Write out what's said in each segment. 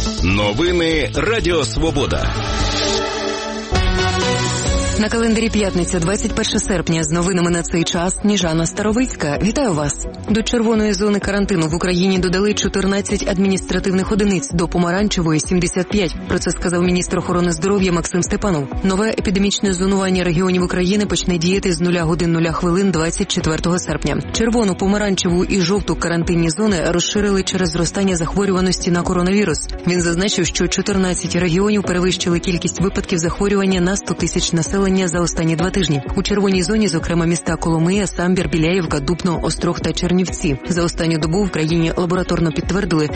Новини Радіо Свобода. На календарі п'ятниця, 21 серпня. З новинами на цей час Ніжана Старовицька. Вітаю вас. До червоної зони карантину в Україні додали 14 адміністративних одиниць, до помаранчевої – 75. Про це сказав міністр охорони здоров'я Максим Степанов. Нове епідемічне зонування регіонів України почне діяти з 0 годин 0 хвилин 24 серпня. Червону, помаранчеву і жовту карантинні зони розширили через зростання захворюваності на коронавірус. Він зазначив, що 14 регіонів перевищили кількість випадків захворювання на 100 тисяч населення за останні 2 тижні. У червоній зоні, зокрема, міста Коломия, Самбір, Біляївка, Дубно, Острог та Чернівці. За останню добу в країні лабораторно підтвердили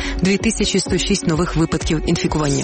2106 нових випадків інфікування.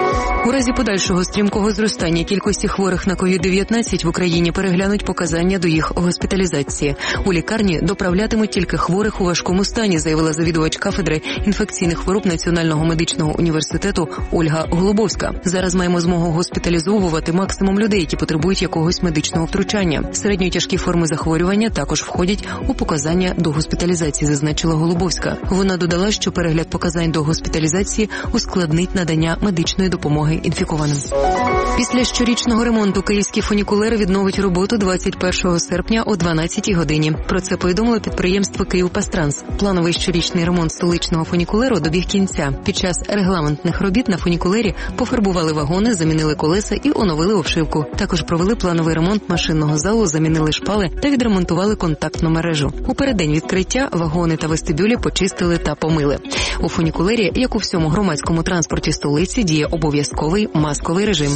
У разі подальшого стрімкого зростання кількості хворих на COVID-19 в Україні переглянуть показання до їх госпіталізації. У лікарні доправлятимуть тільки хворих у важкому стані, заявила завідувач кафедри інфекційних хвороб Національного медичного університету Ольга Голубовська. Зараз маємо змогу госпіталізовувати максимум людей, які потребують якогось медичного втручання. Середньо тяжкі форми захворювання також входять у показання до госпіталізації, зазначила Голубовська. Вона додала, що перегляд показань до госпіталізації ускладнить надання медичної допомоги інфікованим. Після щорічного ремонту київський фунікулер відновить роботу 21 серпня о 12 годині. Про це повідомило підприємство «Київпастранс». Плановий щорічний ремонт столичного фунікулеру добіг кінця. Під час регламентних робіт на фунікулері пофарбували вагони, замінили колеса і оновили обшивку. Також провели плановий ремонт машинного залу, замінили шпали та відремонтували контактну мережу. У переддень відкриття вагони та вестибюлі почистили та помили. У фунікулері, як у всьому громадському транспорті столиці, діє обов'язковий масковий режим.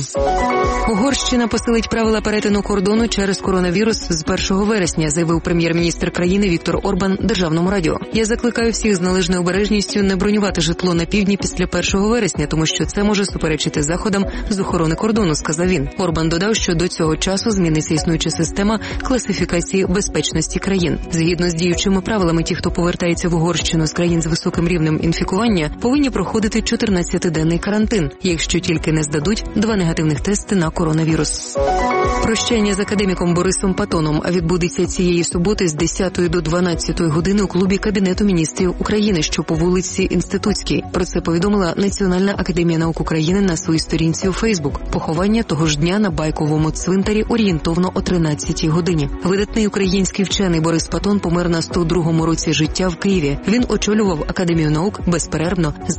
Угорщина посилить правила перетину кордону через коронавірус з 1 вересня, заявив прем'єр-міністр країни Віктор Орбан Державному радіо. Я закликаю всіх з належною обережністю не бронювати житло на півдні після 1 вересня, тому що це може суперечити заходам з охорони кордону, сказав він. Орбан додав, що до цього часу зміниться існуюча система класифікації безпечності країн. Згідно з діючими правилами, ті, хто повертається в Угорщину з країн з високим рівнем інфікування, повинні проходити 14-денний карантин, якщо тільки не здадуть 2 негативних тести на коронавірус. Прощання з академіком Борисом Патоном відбудеться цієї суботи з 10 до 12 години у клубі Кабінету міністрів України, що по вулиці Інститутській. Про це повідомила Національна академія наук України на своїй сторінці у Фейсбук. Поховання того ж дня на Байковому цвинтарі орієнтовно о 13 годині. Видатний український вчений Борис Патон помер на 102-му році життя в Києві. Він очолював Академію наук безперервно з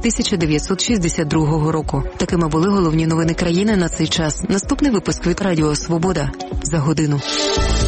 1962 року. Такими були головні новини країни на цей час. Наступний випуск від Радіо Свобода за годину.